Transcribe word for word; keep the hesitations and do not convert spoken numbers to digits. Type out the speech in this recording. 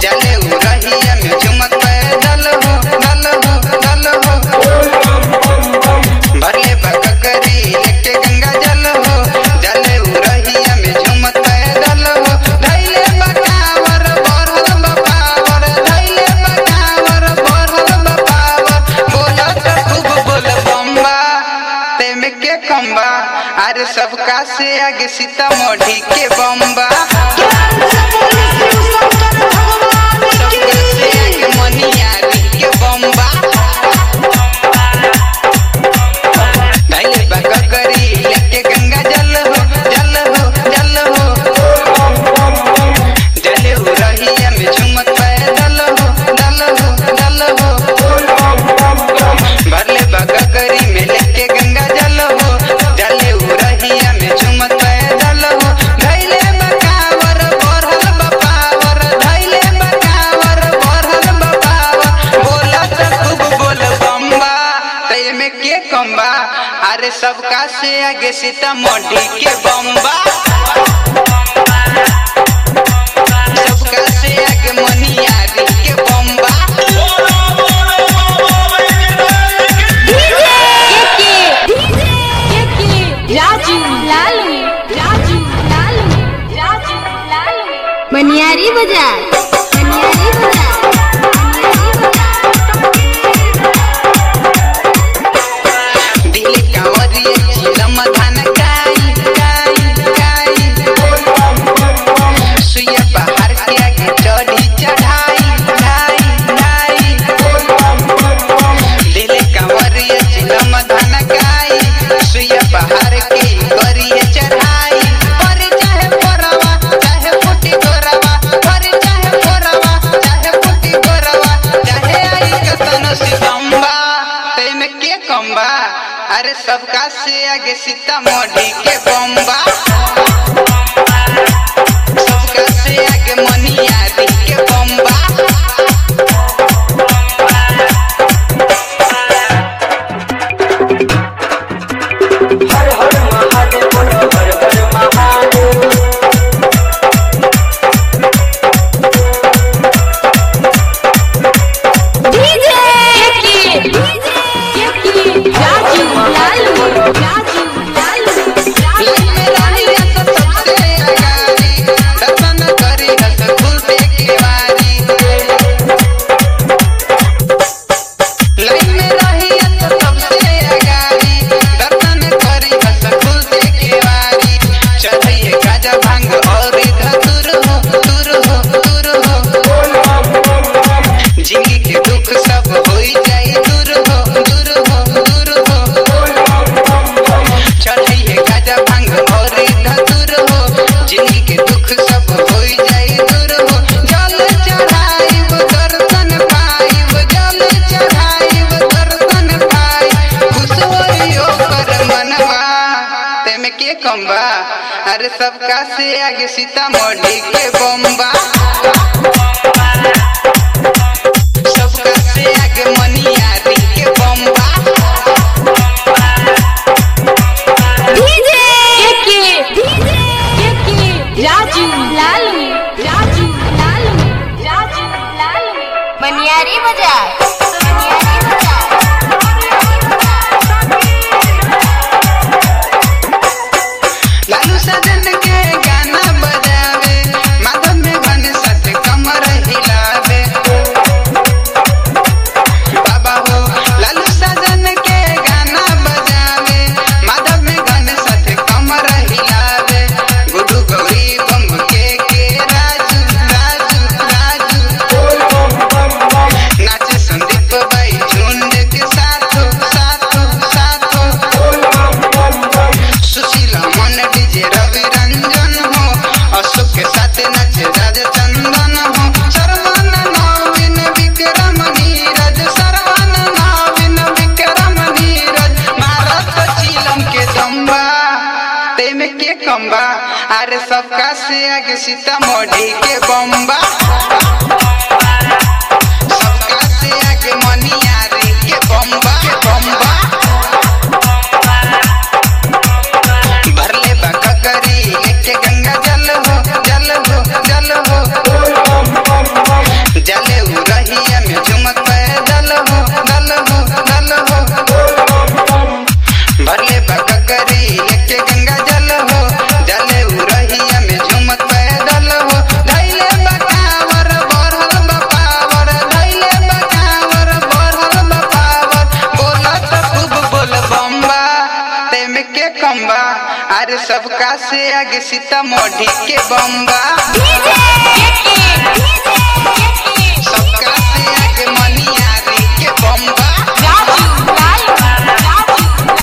जले उरहिया में झुमत पैदल हो दल हो दल हो भरले बकरी लेके गंगा जल हो जले उरहिया में झुमत पैदल हो धैले बकावर बरहल बपावर धैले बकावर बरहल बपावर बोलत खूब बोल बम्बा ते में के कम्बा अरे सबका से आगे सीतामढ़ी के बम्बा अरे सबका से आगे सीतामढ़ी के बम्बा सबका से आगे मनियारी के बम्बा राजू लालू राजू लालू राजू लालू मनियारी बाजार मनियारी बाजार अरे सबका से आगे सीतामढ़ी के बम्बा सबका से आगे मनियारी के बम्बा हर हर महादेव बोलो हर हर महादेव अरे सबका से आगे सीतामढ़ी के बम्बा सबका से आगे मनियारी के बम्बा राजू लालू राजू लालू राजू लालू मनियारी बाजार लालू सजन के गाना बजावे माधव में बन सत कमर हिलावे बाबा हो लालू सजन के गाना बजावे माधव में बन सत कमर हिलावे गुडू गौरी बम के के राजू राजू राजू नाचे संदीप भाई झुंड के साथो साथो साथो सुशीला मन डीजे रवि रंजन हो अशोक के साथ नचे राज चंदन हो सरवन नवीन विक्रम नीरज सरवन नवीन विक्रम नीरज भारत चीलम के दम्बा ते में के कम्बा अरे सबका से आगे सीतामढ़ी के बम्बा सबका से आगे मनियारी के बम्बा के बम्बा भरले बकरी लेके गंगा जल हो जल हो जल हो अरे सबका से आगे सीतामढ़ी के बम्बा